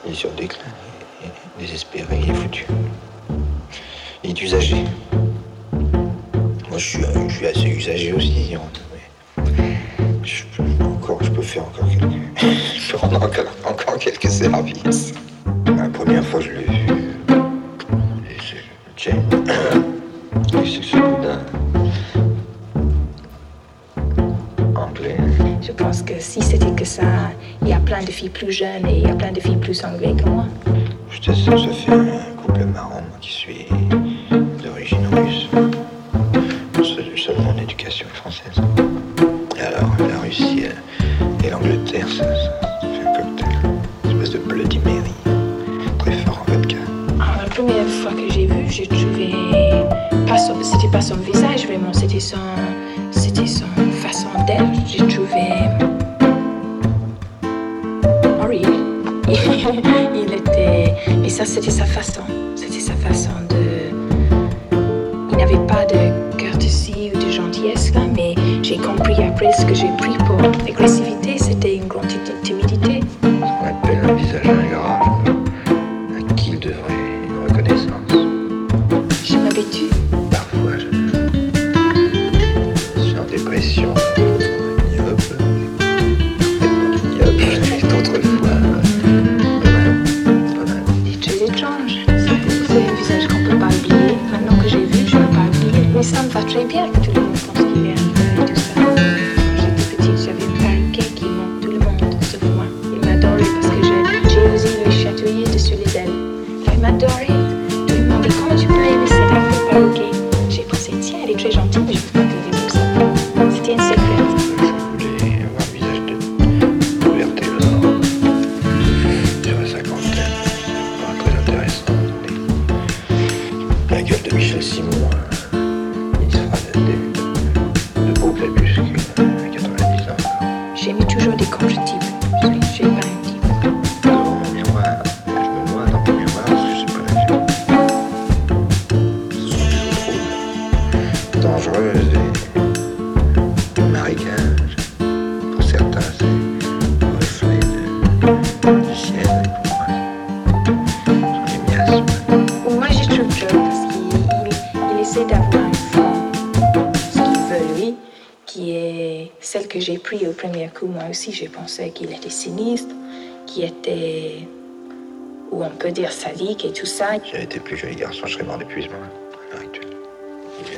Il est sur le déclin, il est désespéré, il est foutu. Il est usagé. Moi, je suis assez usagé aussi, disons. Je peux faire encore quelques... je peux rendre encore quelques services. La première fois que je l'ai vu, c'est Jane. C'est ce boudin anglais. Je pense que si c'était que ça, il y a plein de filles plus jeunes et il y a plein de filles plus anglaises que moi. Ça fait un couple marrant, moi qui suis d'origine russe. Seulement l'éducation française. Et alors, la Russie et l'Angleterre, ça fait un cocktail. Une espèce de Bloody Mary. Très fort en vodka. Alors, la première fois que j'ai vu, j'ai trouvé... C'était pas son visage vraiment, c'était son façon d'être. J'ai trouvé... horrible. Il était... Mais ça, c'était sa façon. C'était sa façon de... Il n'avait pas de courtoisie ou de gentillesse, là, mais j'ai compris après ce que j'ai pris pour l'agressivité, c'était une grande timidité. Ce qu'on appelle un visage ingrat, à qui il devrait une reconnaissance. Je m'habitue. Parfois, je suis en dépression, ignoble, et d'autres fois, pas mal. C'est très étrange. C'est un visage qu'on ne peut pas oublier. Maintenant que j'ai vu, je ne peux pas oublier. Mais ça me va très bien que tout le monde pense qu'il est un peu et tout ça. Quand j'étais petite, j'avais un perroquet qui monte tout le monde, sauf moi. Il m'adorait parce que j'ai osé le chatouiller dessus les ailes. Il m'adorait. Tout le monde dit comment tu peux aimer cet affreux perroquet. J'ai pensé, tiens, elle est très gentille, mais je ne peux pas t'aider comme ça. C'était un secret. Je voulais avoir un visage de vertébré sur la cinquantaine. C'est pas très intéressant. La gueule de Michel Simon, il sera de beaux glabusques à 90 ans. J'ai mis toujours des conjonctives. J'ai pas un type. Dans mon miroir, je me vois dans mon miroir parce que je sais pas la faire. Ce sont des eaux troubles, dangereuses et marécages. Pour certains, c'est le reflet du ciel. Et pour moi, ce sont les miasmes. Moi, j'ai trouvé drôle parce qu'il essaie d'avoir une forme, ce qu'il veut lui, qui est celle que j'ai prise au premier coup. Moi aussi, j'ai pensé qu'il était sinistre, qu'il était, ou on peut dire sadique et tout ça. Si j'avais été plus joli garçon, je serais mort d'épuisement à l'heure actuelle.